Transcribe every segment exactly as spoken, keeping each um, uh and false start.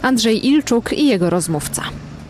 Andrzej Ilczuk i jego rozmówca.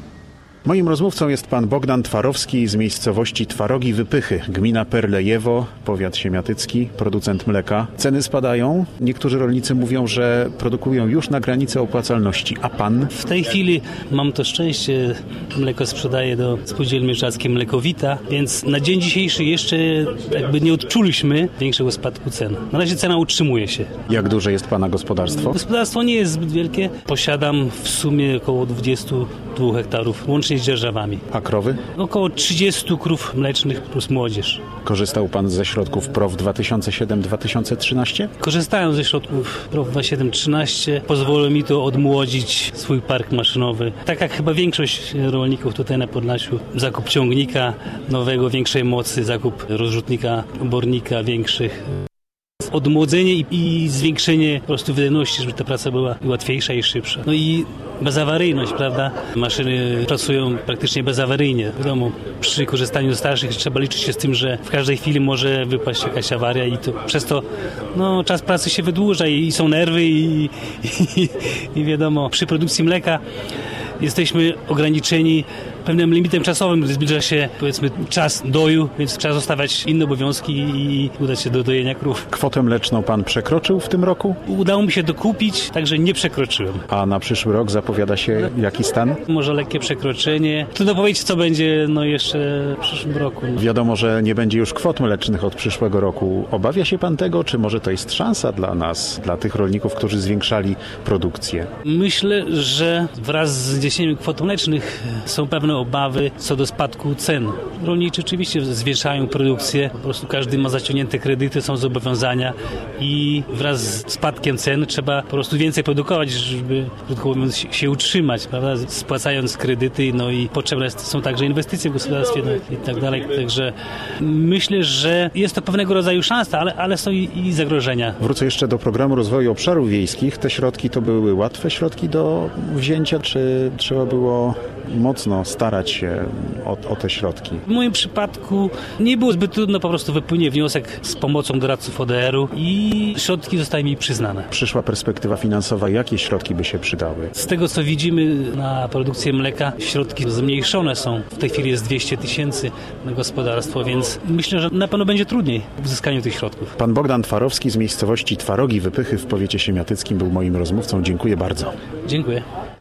Moim rozmówcą jest pan Bogdan Twarowski z miejscowości Twarogi Wypychy, gmina Perlejewo, powiat siemiatycki, producent mleka. Ceny spadają. Niektórzy rolnicy mówią, że produkują już na granicy opłacalności. A pan? W tej chwili mam to szczęście, mleko sprzedaję do spółdzielni mieszackiej Mlekowita, więc na dzień dzisiejszy jeszcze jakby nie odczuliśmy większego spadku cen. Na razie cena utrzymuje się. Jak duże jest pana gospodarstwo? Gospodarstwo nie jest zbyt wielkie. Posiadam w sumie około dwadzieścia dwa hektarów, łącznie z dzierżawami. A krowy? Około trzydzieści krów mlecznych plus młodzież. Korzystał pan ze środków P R O W dwa tysiące siedem do dwa tysiące trzynaście? Korzystałem ze środków P R O W dwa tysiące siedem do dwa tysiące trzynaście. Pozwoliło mi to odmłodzić swój park maszynowy. Tak jak chyba większość rolników tutaj na Podlasiu. Zakup ciągnika nowego, większej mocy, zakup rozrzutnika, obornika większych. Odmłodzenie i, i zwiększenie po prostu wydajności, żeby ta praca była łatwiejsza i szybsza. No i bezawaryjność, prawda? Maszyny pracują praktycznie bezawaryjnie. Wiadomo, przy korzystaniu z starszych trzeba liczyć się z tym, że w każdej chwili może wypaść jakaś awaria i to przez to no, czas pracy się wydłuża i, i są nerwy i, i, i wiadomo, przy produkcji mleka jesteśmy ograniczeni pewnym limitem czasowym, zbliża się powiedzmy czas doju, więc trzeba zostawiać inne obowiązki i udać się do dojenia krów. Kwotę mleczną pan przekroczył w tym roku? Udało mi się dokupić, także nie przekroczyłem. A na przyszły rok zapowiada się jaki stan? Może lekkie przekroczenie. Trudno powiedzieć, co będzie no jeszcze w przyszłym roku. No. Wiadomo, że nie będzie już kwot mlecznych od przyszłego roku. Obawia się pan tego, czy może to jest szansa dla nas, dla tych rolników, którzy zwiększali produkcję? Myślę, że wraz z zniesieniem kwot mlecznych są pewne obawy co do spadku cen. Rolnicy oczywiście zwiększają produkcję, po prostu każdy ma zaciągnięte kredyty, są zobowiązania i wraz z spadkiem cen trzeba po prostu więcej produkować, żeby, krótko mówiąc, się utrzymać, prawda? Spłacając kredyty, no i potrzebne są także inwestycje w gospodarstwie, no i tak dalej. Także myślę, że jest to pewnego rodzaju szansa, ale, ale są i, i zagrożenia. Wrócę jeszcze do programu rozwoju obszarów wiejskich. Te środki to były łatwe środki do wzięcia, czy trzeba było mocno starać się o, o te środki? W moim przypadku nie było zbyt trudno, po prostu wypłynie wniosek z pomocą doradców O D R-u i środki zostały mi przyznane. Przyszła perspektywa finansowa, jakie środki by się przydały? Z tego, co widzimy na produkcję mleka, środki zmniejszone są. W tej chwili jest dwieście tysięcy na gospodarstwo, więc myślę, że na pewno będzie trudniej w uzyskaniu tych środków. Pan Bogdan Twarowski z miejscowości Twarogi Wypychy w powiecie siemiatyckim był moim rozmówcą. Dziękuję bardzo. Dziękuję.